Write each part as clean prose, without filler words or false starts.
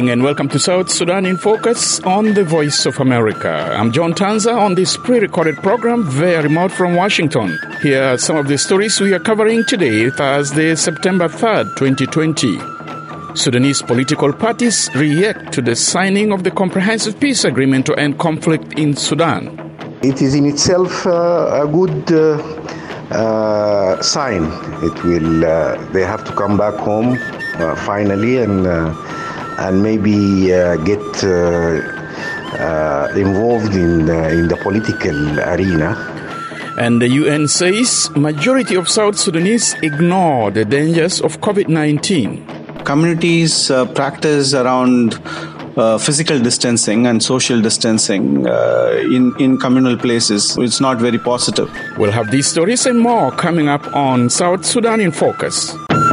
evening and welcome to South Sudan in Focus on the Voice of America. I'm John Tanza on this pre-recorded program via remote from Washington. Here are some of the stories we are covering today, Thursday, September 3rd, 2020. Sudanese political parties react to the signing of the Comprehensive Peace Agreement to end conflict in Sudan. It is in itself a good sign. It will. They have to come back home finally and maybe get involved in the political arena. And the UN says majority of South Sudanese ignore the dangers of COVID-19. Communities practice around physical distancing and social distancing in communal places. It's not very positive. We'll have these stories and more coming up on South Sudan in Focus.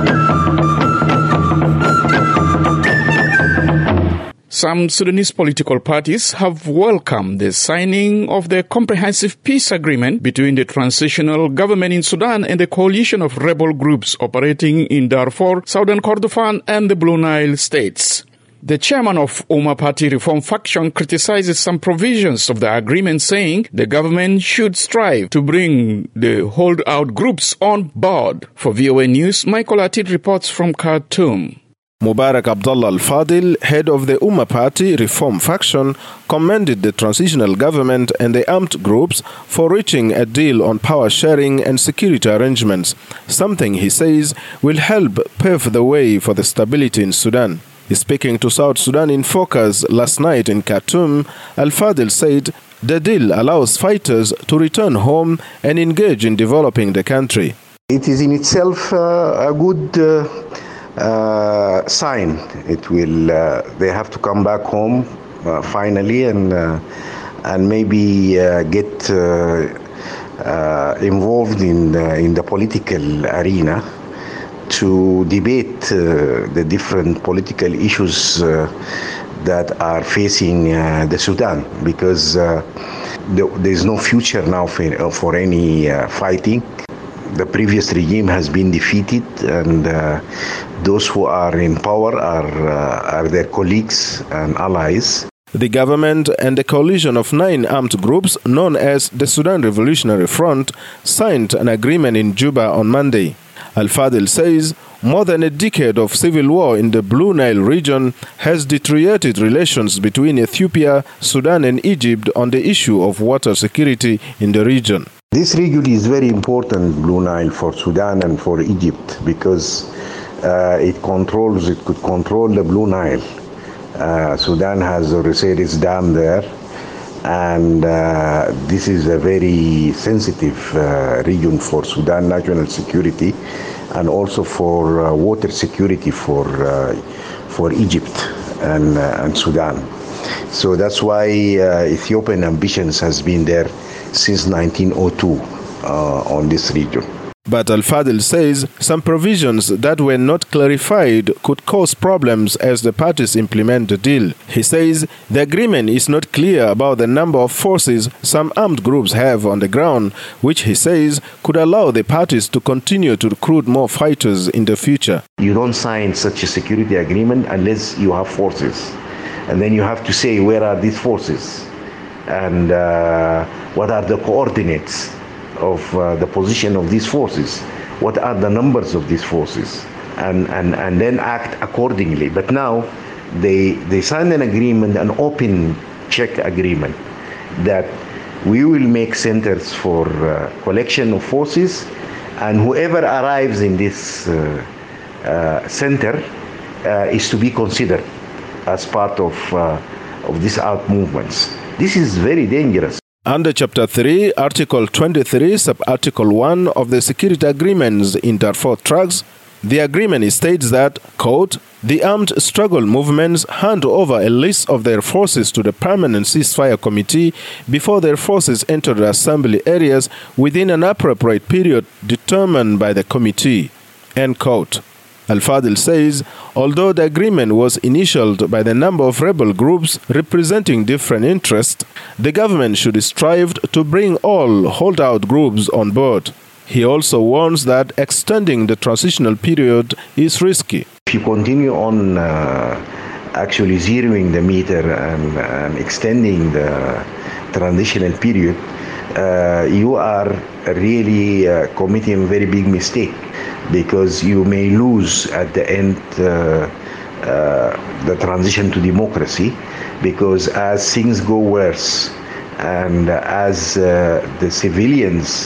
Some Sudanese political parties have welcomed the signing of the Comprehensive Peace Agreement between the transitional government in Sudan and the coalition of rebel groups operating in Darfur, Southern Kordofan, and the Blue Nile states. The chairman of Umma Party Reform Faction criticizes some provisions of the agreement, saying the government should strive to bring the holdout groups on board. For VOA News, Michael Atid reports from Khartoum. Mubarak Abdullah Al-Fadil, head of the Umma Party Reform Faction, commended the transitional government and the armed groups for reaching a deal on power sharing and security arrangements, something he says will help pave the way for the stability in Sudan. Speaking to South Sudan in Focus last night in Khartoum, Al-Fadil said the deal allows fighters to return home and engage in developing the country. It is in itself a good sign. It will. They have to come back home finally and maybe get involved in the political arena to debate the different political issues that are facing the Sudan, because there is no future now for any fighting. The previous regime has been defeated, and those who are in power are their colleagues and allies. The government and the coalition of 9 armed groups known as the Sudan Revolutionary Front signed an agreement in Juba on Monday. Al-Fadil says more than a decade of civil war in the Blue Nile region has deteriorated relations between Ethiopia, Sudan and Egypt on the issue of water security in the region. This region is very important, Blue Nile, for Sudan and for Egypt, because it could control the Blue Nile. Sudan has Osiris Dam there, and this is a very sensitive region for Sudan national security and also for water security for Egypt and Sudan. So that's why Ethiopian ambitions has been there since 1902 on this region. But Al-Fadil says some provisions that were not clarified could cause problems as the parties implement the deal. He says the agreement is not clear about the number of forces some armed groups have on the ground, which he says could allow the parties to continue to recruit more fighters in the future. You don't sign such a security agreement unless you have forces. And then you have to say where are these forces and what are the coordinates of the position of these forces, what are the numbers of these forces, and then act accordingly. But now they signed an agreement, an open check agreement, that we will make centers for collection of forces, and whoever arrives in this center is to be considered as part of these armed movements. This is very dangerous. Under Chapter 3, Article 23, Sub-Article 1 of the Security Agreements in Darfur Tracts, the agreement states that, quote, the armed struggle movements hand over a list of their forces to the Permanent Ceasefire Committee before their forces enter the assembly areas within an appropriate period determined by the committee, end quote. Al-Fadil says, although the agreement was initialed by the number of rebel groups representing different interests, the government should strive to bring all holdout groups on board. He also warns that extending the transitional period is risky. If you continue on actually zeroing the meter and extending the transitional period, you are really committing a very big mistake, because you may lose at the end the transition to democracy, because as things go worse and as the civilians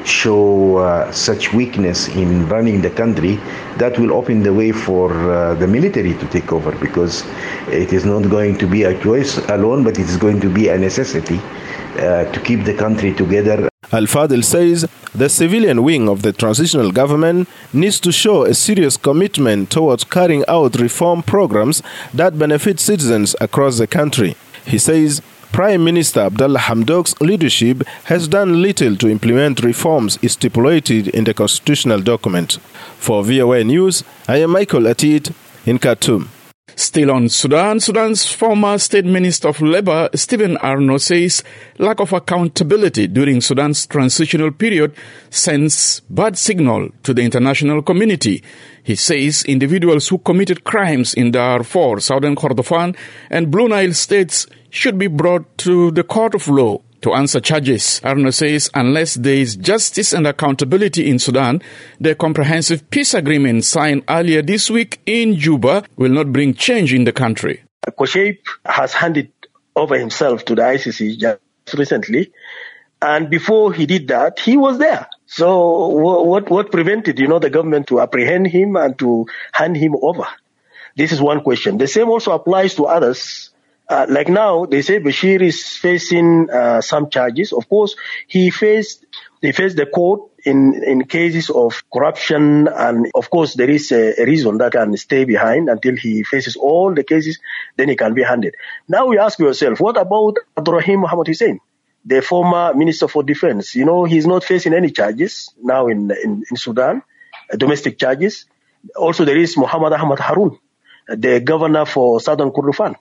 show such weakness in running the country, that will open the way for the military to take over, because it is not going to be a choice alone, but it is going to be a necessity to keep the country together. Al-Fadil says the civilian wing of the transitional government needs to show a serious commitment towards carrying out reform programs that benefit citizens across the country. He says Prime Minister Abdallah Hamdok's leadership has done little to implement reforms stipulated in the constitutional document. For VOA News, I am Michael Atit in Khartoum. Still on Sudan, Sudan's former State Minister of Labor, Stephen Arno, says lack of accountability during Sudan's transitional period sends bad signal to the international community. He says individuals who committed crimes in Darfur, Southern Kordofan, and Blue Nile states should be brought to the court of law to answer charges. Arno says unless there is justice and accountability in Sudan, the comprehensive peace agreement signed earlier this week in Juba will not bring change in the country. Kosheip has handed over himself to the ICC just recently, and before he did that, he was there. So what prevented, the government to apprehend him and to hand him over? This is one question. The same also applies to others. Like now, they say Bashir is facing some charges. Of course, he faced the court in cases of corruption, and of course, there is a reason that can stay behind until he faces all the cases, then he can be handed. Now we ask yourself, what about Abdurrahim Mohammed Hussein, the former Minister for Defense? He's not facing any charges now in Sudan, domestic charges. Also, there is Muhammad Ahmad Harun, the governor for Southern Kordofan.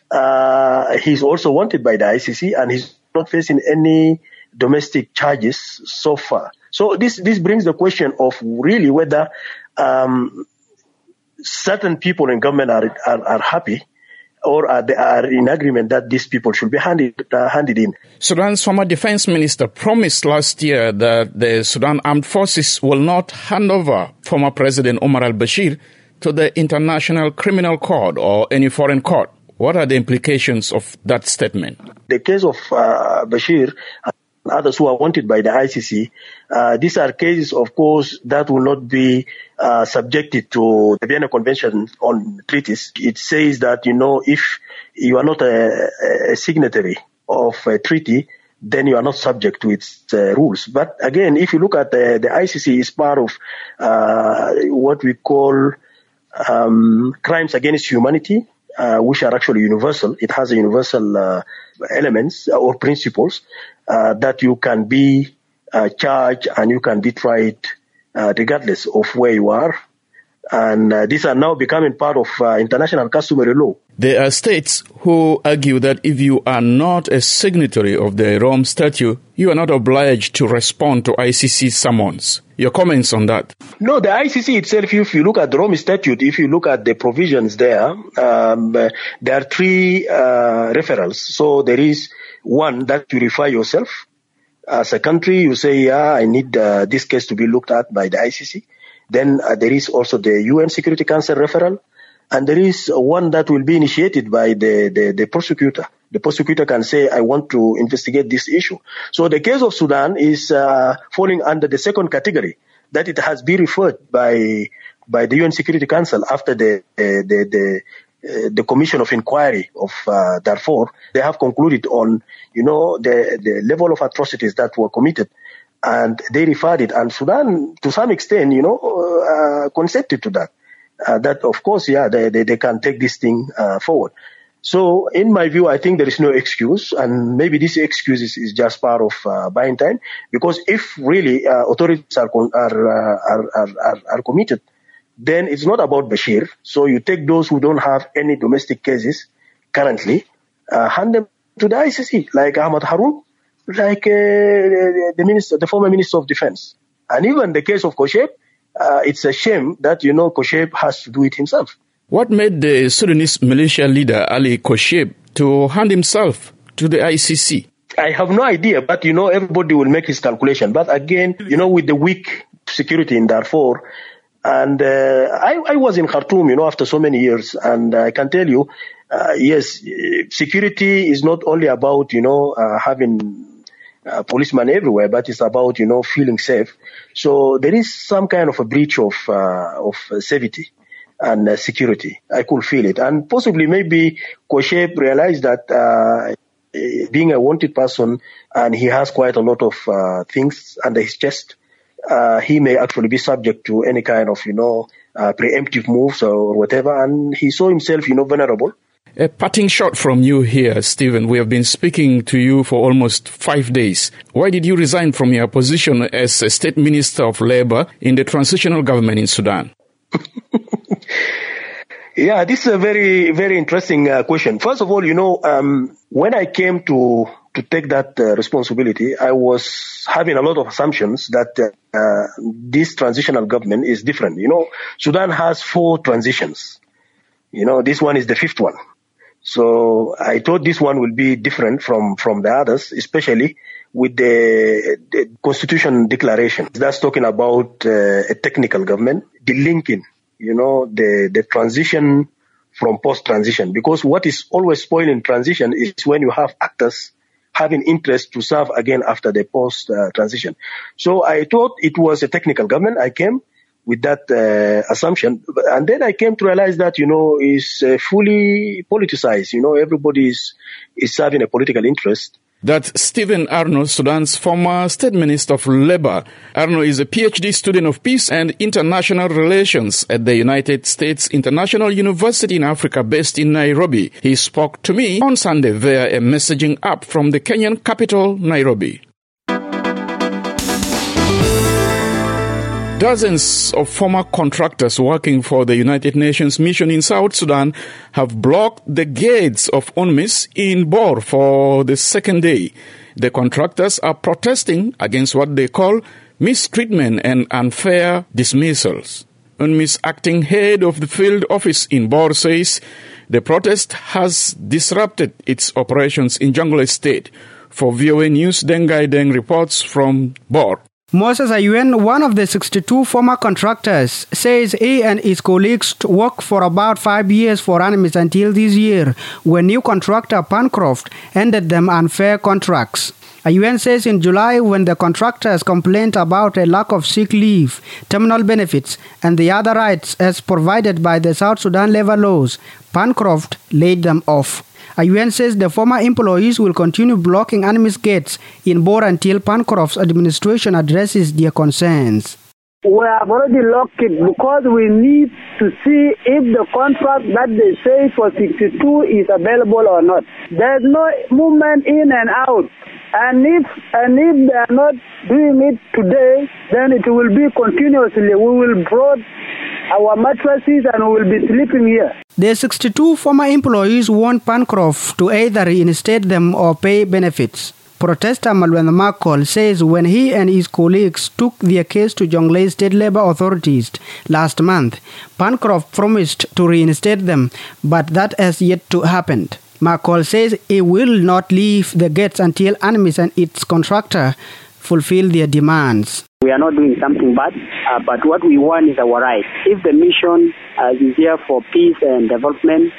He's also wanted by the ICC, and he's not facing any domestic charges so far. So this brings the question of really whether certain people in government are happy, or they are in agreement that these people should be handed in. Sudan's former defense minister promised last year that the Sudan Armed Forces will not hand over former President Omar al-Bashir to the International Criminal Court or any foreign court. What are the implications of that statement? The case of Bashir and others who are wanted by the ICC, these are cases, of course, that will not be subjected to the Vienna Convention on Treaties. It says that, if you are not a signatory of a treaty, then you are not subject to its rules. But again, if you look at the ICC is part of what we call crimes against humanity, which are actually universal. It has a universal elements or principles that you can be charged and you can be tried regardless of where you are. And these are now becoming part of international customary law. There are states who argue that if you are not a signatory of the Rome Statute, you are not obliged to respond to ICC summons. Your comments on that? No, the ICC itself, if you look at the Rome Statute, if you look at the provisions there are three referrals. So there is one that you refer yourself. As a country, you say, I need this case to be looked at by the ICC. Then there is also the UN Security Council referral. And there is one that will be initiated by the prosecutor. The prosecutor can say, I want to investigate this issue. So the case of Sudan is falling under the second category, that it has been referred by the UN Security Council after the Commission of Inquiry of Darfur. They have concluded on, the level of atrocities that were committed. And they referred it, and Sudan, to some extent, consented to that. That, of course, they can take this thing forward. So, in my view, I think there is no excuse, and maybe this excuse is just part of buying time. Because if really authorities are committed, then it's not about Bashir. So you take those who don't have any domestic cases currently, hand them to the ICC, like Ahmad Harun, like the former Minister of Defense. And even the case of Kosheip, it's a shame that, Kosheip has to do it himself. What made the Sudanese militia leader Ali Kosheb to hand himself to the ICC? I have no idea, but everybody will make his calculation. But again, with the weak security in Darfur, and I was in Khartoum, after so many years, and I can tell you, yes, security is not only about, having policemen everywhere, but it's about, feeling safe. So there is some kind of a breach of safety and security. I could feel it. And possibly maybe Kosheb realized that being a wanted person, and he has quite a lot of things under his chest, he may actually be subject to any kind of, preemptive moves or whatever. And he saw himself, vulnerable. A parting shot from you here, Stephen. We have been speaking to you for almost 5 days. Why did you resign from your position as a State Minister of Labor in the transitional government in Sudan? Yeah, this is a very, very interesting question. First of all, when I came to take that responsibility, I was having a lot of assumptions that this transitional government is different. Sudan has 4 transitions. This one is the 5th one. So I thought this one will be different from the others, especially with the Constitution Declaration. That's talking about a technical government, the linking, the transition from post-transition. Because what is always spoiling transition is when you have actors having interest to serve again after the post-transition. So I thought it was a technical government. I came with that assumption. And then I came to realize that, it's fully politicized. Everybody is serving a political interest. That's Stephen Arno, Sudan's former State Minister of Labor. Arno is a PhD student of peace and international relations at the United States International University in Africa based in Nairobi. He spoke to me on Sunday via a messaging app from the Kenyan capital, Nairobi. Dozens of former contractors working for the United Nations mission in South Sudan have blocked the gates of UNMISS in Bor for the second day. The contractors are protesting against what they call mistreatment and unfair dismissals. UNMISS acting head of the field office in Bor says the protest has disrupted its operations in Jonglei State. For VOA News, Dengai Deng reports from Bor. Moses Ayuen, one of the 62 former contractors, says he and his colleagues worked for about 5 years for UNMISS until this year, when new contractor Pancroft ended them unfair contracts. Ayuen says in July, when the contractors complained about a lack of sick leave, terminal benefits, and the other rights as provided by the South Sudan labor laws, Pancroft laid them off. Ayuen says the former employees will continue blocking UNMISS gates in Bor until Pancroft's administration addresses their concerns. We have already locked it because we need to see if the contract that they say for 62 is available or not. There's no movement in and out. And if they are not doing it today, then it will be continuously. We will bring our mattresses and we will be sleeping here. The 62 former employees want Pancroft to either reinstate them or pay benefits. Protester Malwena Makol says when he and his colleagues took their case to Jonglei State Labor authorities last month, Pancroft promised to reinstate them, but that has yet to happen. Makol says he will not leave the gates until UNMISS and its contractor fulfill their demands. We are not doing something bad, but what we want is our right. If the mission is here for peace and development,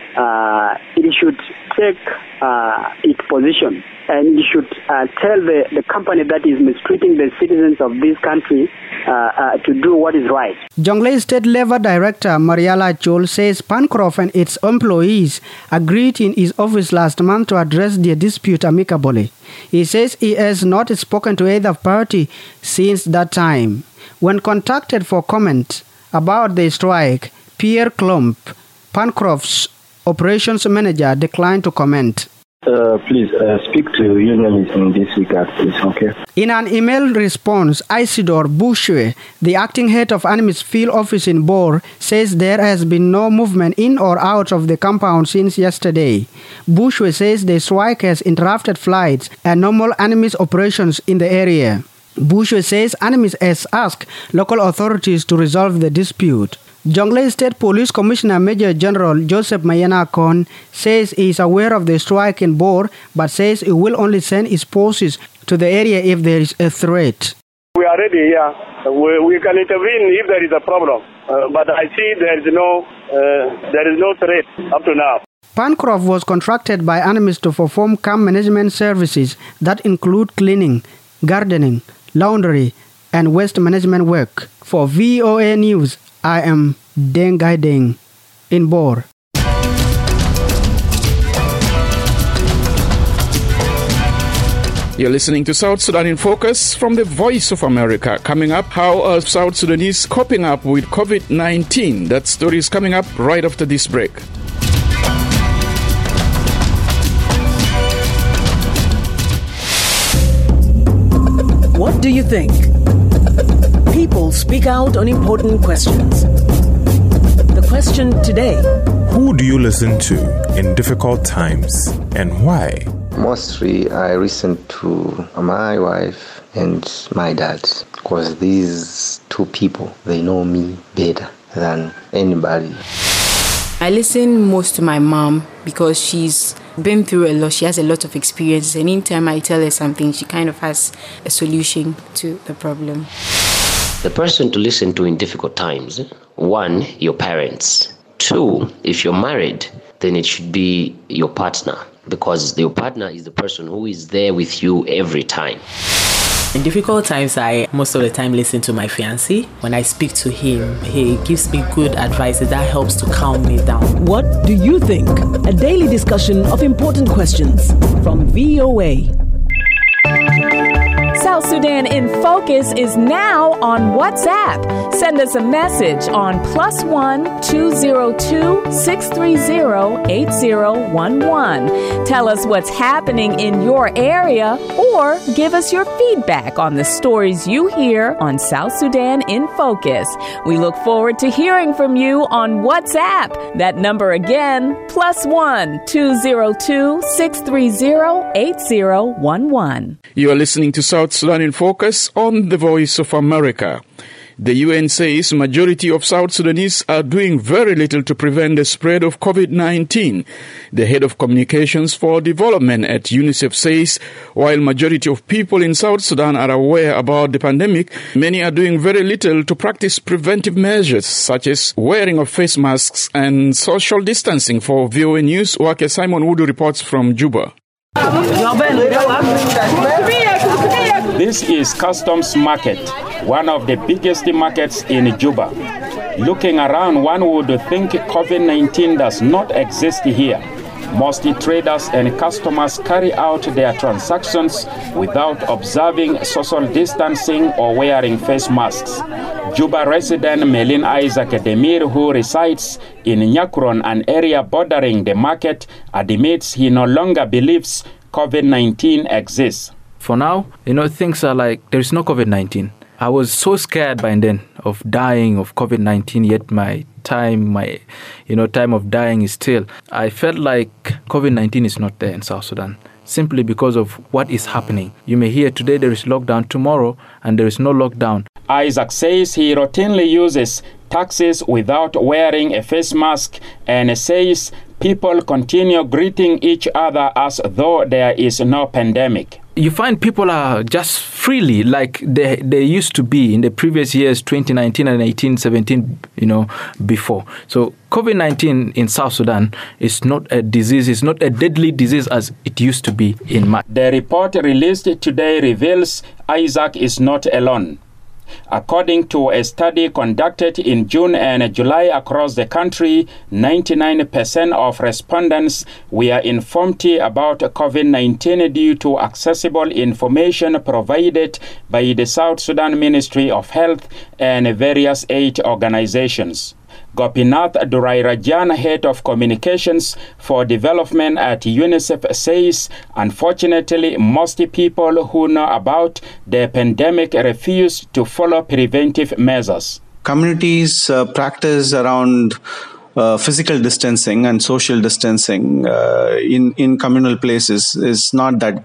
it should take its position and it should tell the company that is mistreating the citizens of this country to do what is right. Jonglei State Labor Director Mariala Chol says Pancroft and its employees agreed in his office last month to address their dispute amicably. He says he has not spoken to either party since that time. When contacted for comment about the strike, Pierre Klump, Pancroft's operations manager, declined to comment. Please speak to unionists in this regard, please, okay? In an email response, Isidore Boucher, the acting head of UNMISS field office in Bor, says there has been no movement in or out of the compound since yesterday. Boucher says the strike has interrupted flights and normal UNMISS operations in the area. Boucher says UNMISS has asked local authorities to resolve the dispute. Jonglei State Police Commissioner Major General Joseph Mayena Akon says he is aware of the strike in Bor, but says he will only send his forces to the area if there is a threat. We are ready here. We can intervene if there is a problem, but I see there is no threat up to now. Pancroft was contracted by Animist to perform camp management services that include cleaning, gardening, laundry, and waste management work. For VOA News, I am Dengai Deng in Bor. You're listening to South Sudan in Focus from the Voice of America. Coming up, how are South Sudanese coping up with COVID-19? That story is coming up right after this break. What do you think? People speak out on important questions. The question today: who do you listen to in difficult times and why? Mostly I listen to my wife and my dad, because these two people, they know me better than anybody. I listen most to my mom because she's been through a lot. She has a lot of experience, and anytime I tell her something, she kind of has a solution to the problem. The person to listen to in difficult times: 1, your parents. 2, if you're married, then it should be your partner, because your partner is the person who is there with you every time. In difficult times, I most of the time listen to my fiancé. When I speak to him, he gives me good advice that helps to calm me down. What do you think? A daily discussion of important questions from VOA. South Sudan in Focus is now on WhatsApp. Send us a message on +1 202 630 8011. Tell us what's happening in your area, or give us your feedback on the stories you hear on South Sudan in Focus. We look forward to hearing from you on WhatsApp. That number again, +1 202 630 8011. You are listening to South Sudan in Focus on the Voice of America. The UN says majority of South Sudanese are doing very little to prevent the spread of COVID-19. The head of communications for development at UNICEF says while majority of people in South Sudan are aware about the pandemic, many are doing very little to practice preventive measures such as wearing of face masks and social distancing. For VOA News, Wake Simon Wudu reports from Juba. This is Customs Market, one of the biggest markets in Juba. Looking around, one would think COVID-19 does not exist here. Most traders and customers carry out their transactions without observing social distancing or wearing face masks. Juba resident Melin Isaac Demir, who resides in Nyakron, an area bordering the market, admits he no longer believes COVID-19 exists. For now, things are like there is no COVID-19. I was so scared by then of dying of COVID-19, yet my time of dying is still. I felt like COVID-19 is not there in South Sudan, simply because of what is happening. You may hear today there is lockdown, tomorrow, and there is no lockdown. Isaac says he routinely uses taxis without wearing a face mask, and says people continue greeting each other as though there is no pandemic. You find people are just freely like they used to be in the previous years, 2019 and 18-17, before. So COVID-19 in South Sudan is not a disease, it's not a deadly disease as it used to be in March. The report released today reveals Isaac is not alone. According to a study conducted in June and July across the country, 99% of respondents were informed about COVID-19 due to accessible information provided by the South Sudan Ministry of Health and various aid organizations. Gopinath Durairajan, head of communications for development at UNICEF, says, unfortunately, most people who know about the pandemic refuse to follow preventive measures. Communities practice around physical distancing and social distancing in communal places is not that,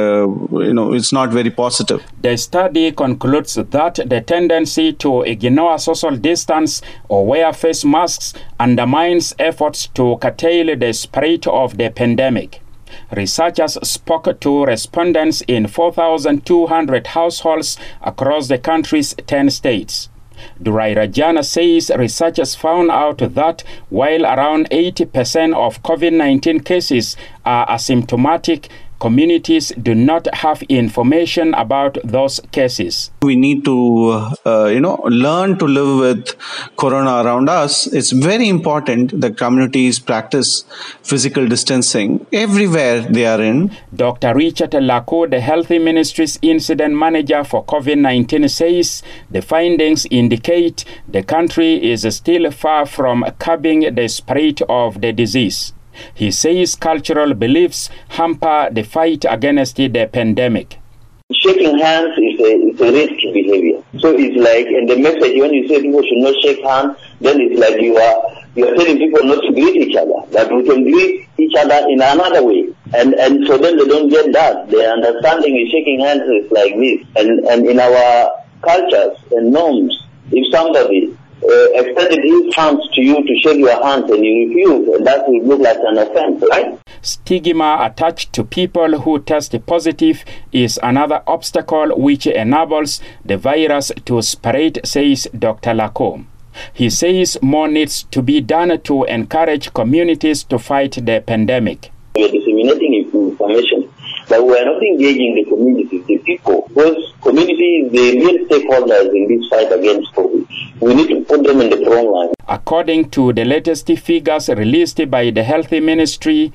it's not very positive. The study concludes that the tendency to ignore social distance or wear face masks undermines efforts to curtail the spread of the pandemic. Researchers spoke to respondents in 4,200 households across the country's 10 states. Durai Rajana says researchers found out that while around 80% of COVID-19 cases are asymptomatic, communities do not have information about those cases. We need to, learn to live with corona around us. It's very important that communities practice physical distancing everywhere they are in. Dr. Richard Lako, the Health Ministry's incident manager for COVID-19, says the findings indicate the country is still far from curbing the spread of the disease. He says cultural beliefs hamper the fight against the pandemic. Shaking hands is a risky behavior. So it's like, and the message when you say people should not shake hands, then it's like you are telling people not to greet each other, that we can greet each other in another way. And so then they don't get that. The understanding is shaking hands is like this. And in our cultures and norms, if somebody extended his hands to you to shake your hands and you refuse, and that will look like an offense, right? Stigma attached to people who test positive is another obstacle which enables the virus to spread, says Dr. Lako. He says more needs to be done to encourage communities to fight the pandemic. We are disseminating information, but we are not engaging the community, the people, because community is the real stakeholders in this fight against COVID. We need to put them in the front line. According to the latest figures released by the Health Ministry,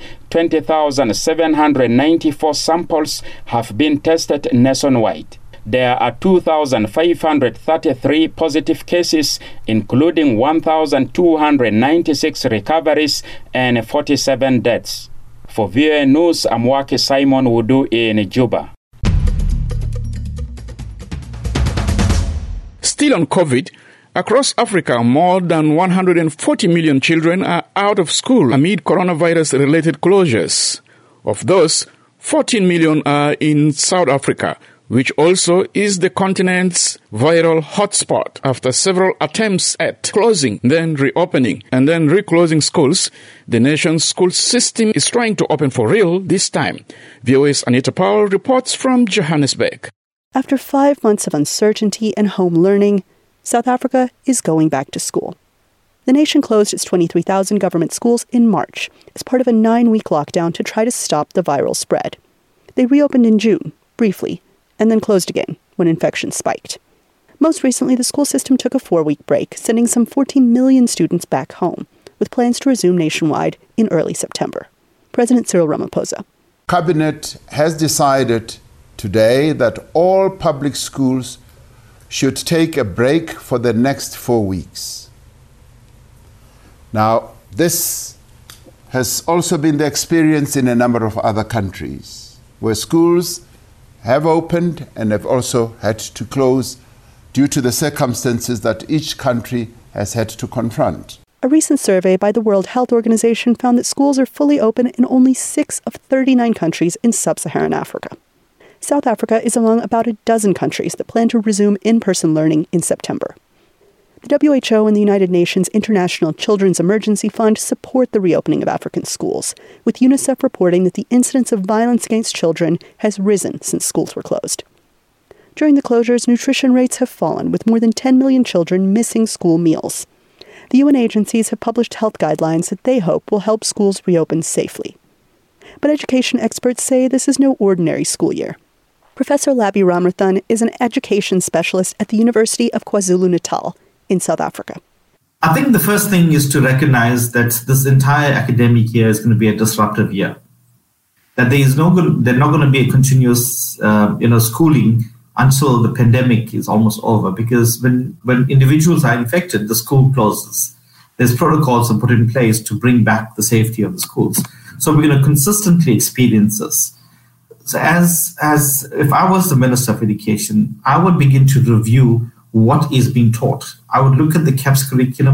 20,794 samples have been tested nationwide. There are 2,533 positive cases, including 1,296 recoveries and 47 deaths. For VOA News, I'm Waki Simon Wudu in Juba. Still on COVID, across Africa, more than 140 million children are out of school amid coronavirus-related closures. Of those, 14 million are in South Africa, which also is the continent's viral hotspot. After several attempts at closing, then reopening, and then reclosing schools, the nation's school system is trying to open for real this time. VOA's Anita Powell reports from Johannesburg. After 5 months of uncertainty and home learning, South Africa is going back to school. The nation closed its 23,000 government schools in March as part of a 9-week lockdown to try to stop the viral spread. They reopened in June, briefly, and then closed again when infections spiked. Most recently, the school system took a 4-week break, sending some 14 million students back home, with plans to resume nationwide in early September. President Cyril Ramaphosa. Cabinet has decided today that all public schools should take a break for the next 4 weeks. Now, this has also been the experience in a number of other countries, where schools have opened and have also had to close due to the circumstances that each country has had to confront. A recent survey by the World Health Organization found that schools are fully open in only 6 of 39 countries in sub-Saharan Africa. South Africa is among about a dozen countries that plan to resume in-person learning in September. The WHO and the United Nations International Children's Emergency Fund support the reopening of African schools, with UNICEF reporting that the incidence of violence against children has risen since schools were closed. During the closures, nutrition rates have fallen, with more than 10 million children missing school meals. The UN agencies have published health guidelines that they hope will help schools reopen safely. But education experts say this is no ordinary school year. Professor Labi Ramathan is an education specialist at the University of KwaZulu-Natal in South Africa. I think the first thing is to recognize that this entire academic year is going to be a disruptive year. That there's not going to be a continuous, schooling until the pandemic is almost over. Because when individuals are infected, the school closes. There's protocols are put in place to bring back the safety of the schools. So we're going to consistently experience this. So as if I was the Minister of Education, I would begin to review what is being taught. I would look at the CAPS curriculum.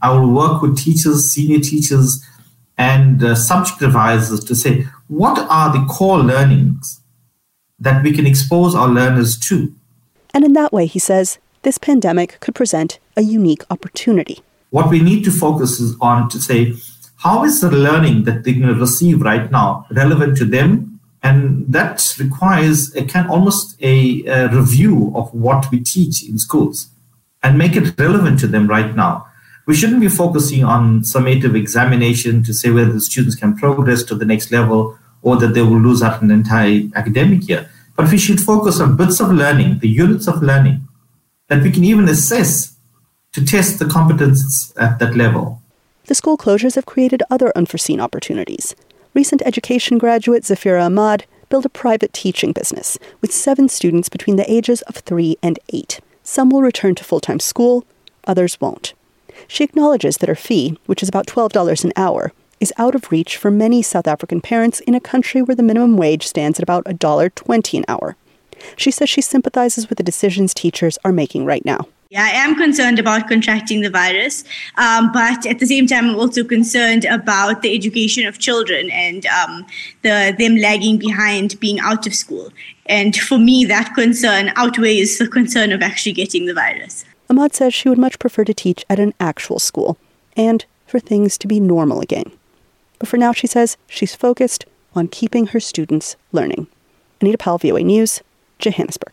I will work with teachers, senior teachers, and subject advisors to say, what are the core learnings that we can expose our learners to? And in that way, he says, this pandemic could present a unique opportunity. What we need to focus is on to say, how is the learning that they're going to receive right now relevant to them? And that requires almost a review of what we teach in schools and make it relevant to them right now. We shouldn't be focusing on summative examination to say whether the students can progress to the next level or that they will lose out an entire academic year. But we should focus on bits of learning, the units of learning, that we can even assess to test the competence at that level. The school closures have created other unforeseen opportunities. Recent education graduate Zafira Ahmad built a private teaching business with 7 students between the ages of 3 and 8. Some will return to full-time school, others won't. She acknowledges that her fee, which is about $12 an hour, is out of reach for many South African parents in a country where the minimum wage stands at about $1.20 an hour. She says she sympathizes with the decisions teachers are making right now. Yeah, I am concerned about contracting the virus, but at the same time, I'm also concerned about the education of children and them lagging behind being out of school. And for me, that concern outweighs the concern of actually getting the virus. Ahmad says she would much prefer to teach at an actual school and for things to be normal again. But for now, she says she's focused on keeping her students learning. Anita Powell, VOA News, Johannesburg.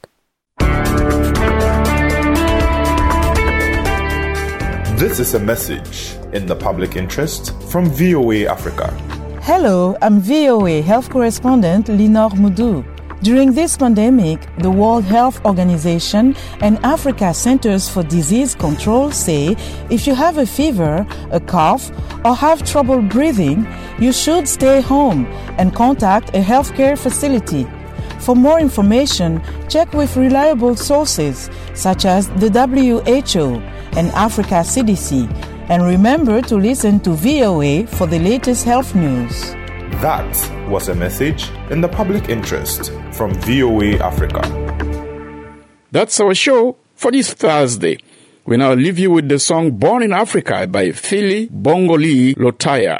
This is a message in the public interest from VOA Africa. Hello, I'm VOA health correspondent Linor Moudou. During this pandemic, the World Health Organization and Africa Centers for Disease Control say if you have a fever, a cough, or have trouble breathing, you should stay home and contact a healthcare facility. For more information, check with reliable sources such as the WHO and Africa CDC, and remember to listen to VOA for the latest health news. That was a message in the public interest from VOA Africa. That's our show for this Thursday. We now leave you with the song Born in Africa by Phili Bongoli Lotaya.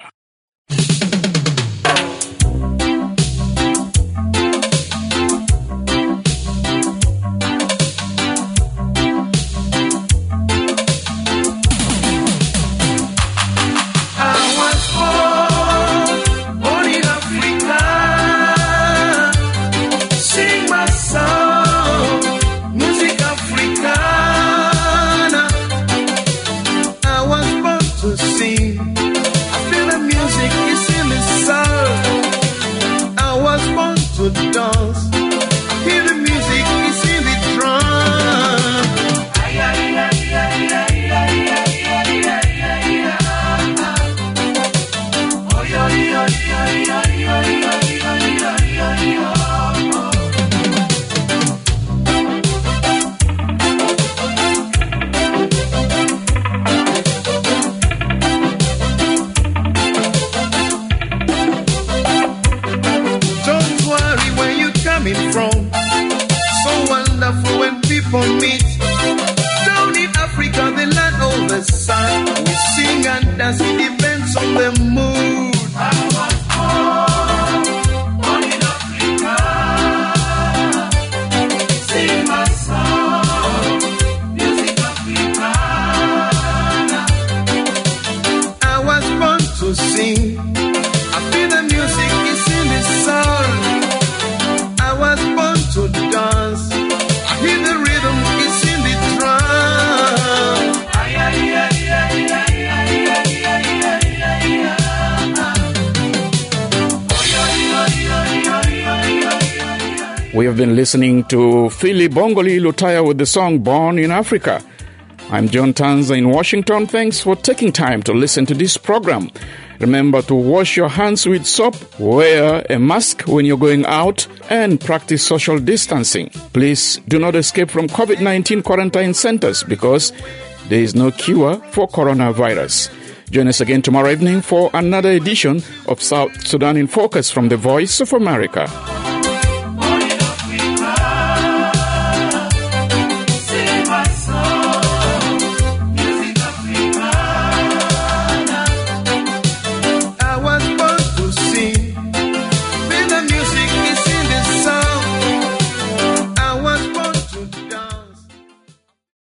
We have been listening to Phili Bongoli Lotaya with the song Born in Africa. I'm John Tanza in Washington. Thanks for taking time to listen to this program. Remember to wash your hands with soap, wear a mask when you're going out, and practice social distancing. Please do not escape from COVID-19 quarantine centers because there is no cure for coronavirus. Join us again tomorrow evening for another edition of South Sudan in Focus from the Voice of America.